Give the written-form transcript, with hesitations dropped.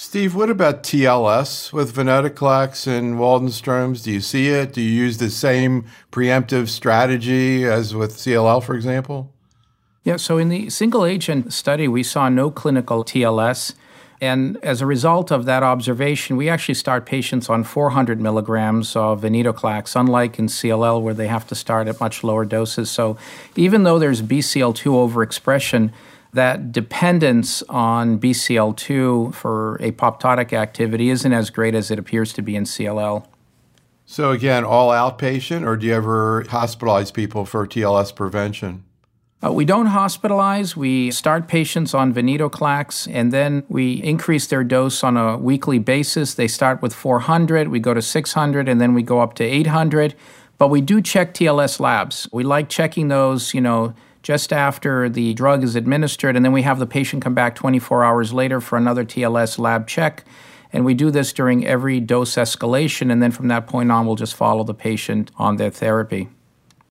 Steve, what about TLS with venetoclax and Waldenstrom's? Do you see it? Do you use the same preemptive strategy as with CLL, for example? Yeah, so in the single agent study, we saw no clinical TLS. And as a result of that observation, we actually start patients on 400 milligrams of venetoclax, unlike in CLL where they have to start at much lower doses. So even though there's BCL2 overexpression, that dependence on BCL2 for apoptotic activity isn't as great as it appears to be in CLL. So again, all outpatient, or do you ever hospitalize people for TLS prevention? We don't hospitalize. We start patients on venetoclax, and then we increase their dose on a weekly basis. They start with 400, we go to 600, and then we go up to 800. But we do check TLS labs. We like checking those, just after the drug is administered, and then we have the patient come back 24 hours later for another TLS lab check. And we do this during every dose escalation, and then from that point on, we'll just follow the patient on their therapy.